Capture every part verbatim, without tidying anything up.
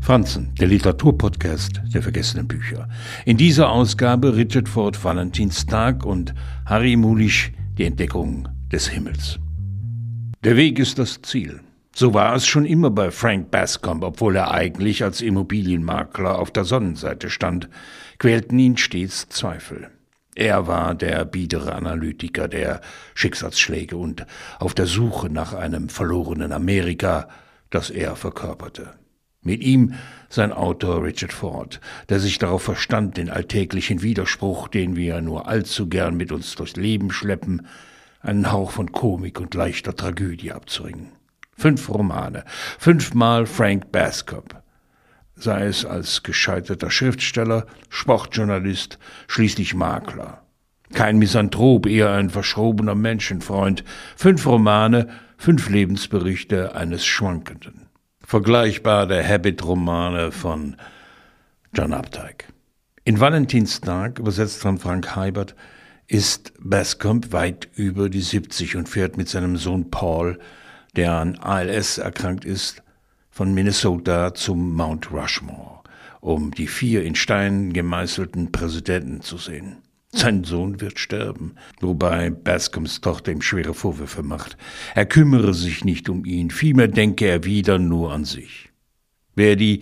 Franzen, der Literaturpodcast der vergessenen Bücher. In dieser Ausgabe Richard Ford, Valentinstag und Harry Mulisch, die Entdeckung des Himmels. Der Weg ist das Ziel. So war es schon immer bei Frank Bascomb, obwohl er eigentlich als Immobilienmakler auf der Sonnenseite stand, quälten ihn stets Zweifel. Er war der biedere Analytiker der Schicksalsschläge und auf der Suche nach einem verlorenen Amerika, das er verkörperte. Mit ihm sein Autor Richard Ford, der sich darauf verstand, den alltäglichen Widerspruch, den wir nur allzu gern mit uns durchs Leben schleppen, einen Hauch von Komik und leichter Tragödie abzuringen. Fünf Romane, fünfmal Frank Bascomb, sei es als gescheiterter Schriftsteller, Sportjournalist, schließlich Makler. Kein Misanthrop, eher ein verschrobener Menschenfreund. Fünf Romane, fünf Lebensberichte eines Schwankenden. Vergleichbar der Habit-Romane von John Updike. In Valentinstag, übersetzt von Frank Heibert, ist Bascomb weit über die siebzig und fährt mit seinem Sohn Paul, der an A L S erkrankt ist, von Minnesota zum Mount Rushmore, um die vier in Stein gemeißelten Präsidenten zu sehen. Sein Sohn wird sterben, wobei Bascombs Tochter ihm schwere Vorwürfe macht. Er kümmere sich nicht um ihn, vielmehr denke er wieder nur an sich. Wer die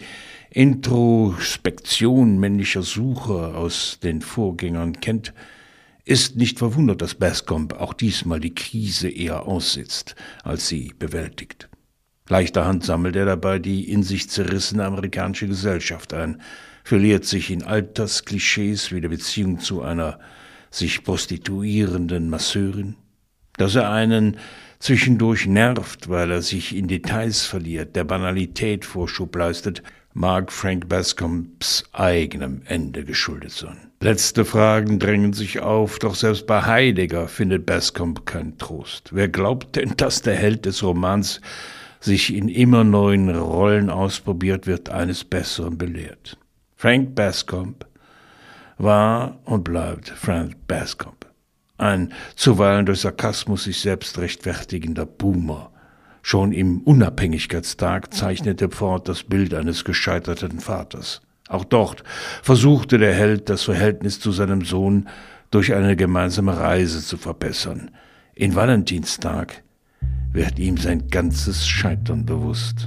Introspektion männlicher Sucher aus den Vorgängern kennt, ist nicht verwundert, dass Bascomb auch diesmal die Krise eher aussitzt, als sie bewältigt. Leichterhand sammelt er dabei die in sich zerrissene amerikanische Gesellschaft ein, verliert sich in Altersklischees wie der Beziehung zu einer sich prostituierenden Masseurin. Dass er einen zwischendurch nervt, weil er sich in Details verliert, der Banalität Vorschub leistet, mag Frank Bascombs eigenem Ende geschuldet sein. Letzte Fragen drängen sich auf, doch selbst bei Heidegger findet Bascomb keinen Trost. Wer glaubt denn, dass der Held des Romans sich in immer neuen Rollen ausprobiert, wird eines Besseren belehrt. Frank Bascomb war und bleibt Frank Bascomb. Ein zuweilen durch Sarkasmus sich selbst rechtfertigender Boomer. Schon im Unabhängigkeitstag zeichnete Ford das Bild eines gescheiterten Vaters. Auch dort versuchte der Held, das Verhältnis zu seinem Sohn durch eine gemeinsame Reise zu verbessern. In Valentinstag wird ihm sein ganzes Scheitern bewusst.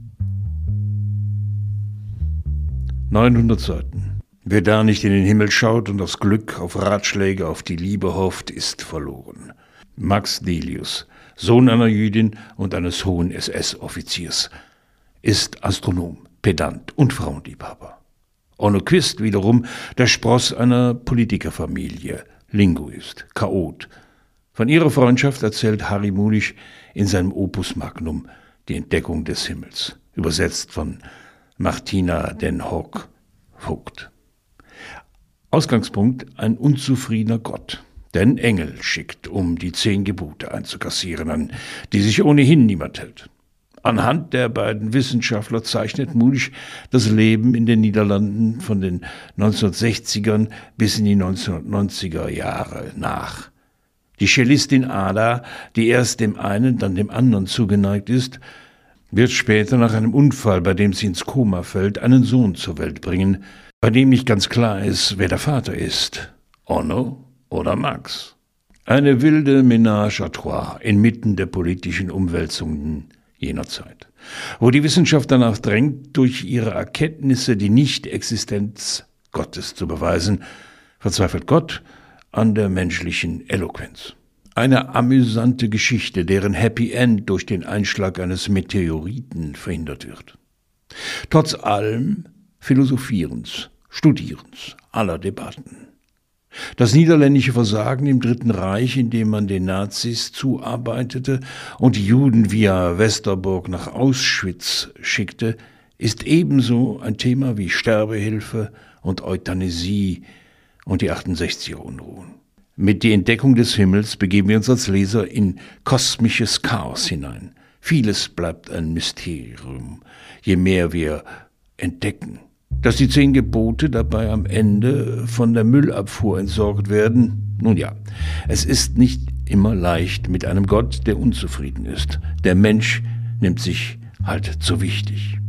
neunhundert Seiten. Wer da nicht in den Himmel schaut und aufs Glück, auf Ratschläge, auf die Liebe hofft, ist verloren. Max Delius, Sohn einer Jüdin und eines hohen S S-Offiziers, ist Astronom, Pedant und Frauenliebhaber. Onno Quist wiederum der Spross einer Politikerfamilie, Linguist, Chaot. Von ihrer Freundschaft erzählt Harry Mulisch in seinem Opus Magnum Die Entdeckung des Himmels, übersetzt von Martina den Hoog Vogt. Ausgangspunkt ein unzufriedener Gott, der einen Engel schickt, um die zehn Gebote einzukassieren, an die sich ohnehin niemand hält. Anhand der beiden Wissenschaftler zeichnet Mulisch das Leben in den Niederlanden von den neunzehnhundertsechzigern bis in die neunzehnhundertneunziger Jahre nach. Die Cellistin Ada, die erst dem einen, dann dem anderen zugeneigt ist, wird später nach einem Unfall, bei dem sie ins Koma fällt, einen Sohn zur Welt bringen, bei dem nicht ganz klar ist, wer der Vater ist, Onno oder Max. Eine wilde Ménage à trois inmitten der politischen Umwälzungen jener Zeit, wo die Wissenschaft danach drängt, durch ihre Erkenntnisse die Nichtexistenz Gottes zu beweisen, verzweifelt Gott an der menschlichen Eloquenz. Eine amüsante Geschichte, deren Happy End durch den Einschlag eines Meteoriten verhindert wird. Trotz allem Philosophierens, Studierens, aller Debatten. Das niederländische Versagen im Dritten Reich, in dem man den Nazis zuarbeitete und die Juden via Westerbork nach Auschwitz schickte, ist ebenso ein Thema wie Sterbehilfe und Euthanasie und die achtundsechziger Unruhen. Mit Die Entdeckung des Himmels begeben wir uns als Leser in kosmisches Chaos hinein. Vieles bleibt ein Mysterium, je mehr wir entdecken. Dass die zehn Gebote dabei am Ende von der Müllabfuhr entsorgt werden, nun ja, es ist nicht immer leicht mit einem Gott, der unzufrieden ist. Der Mensch nimmt sich halt zu wichtig.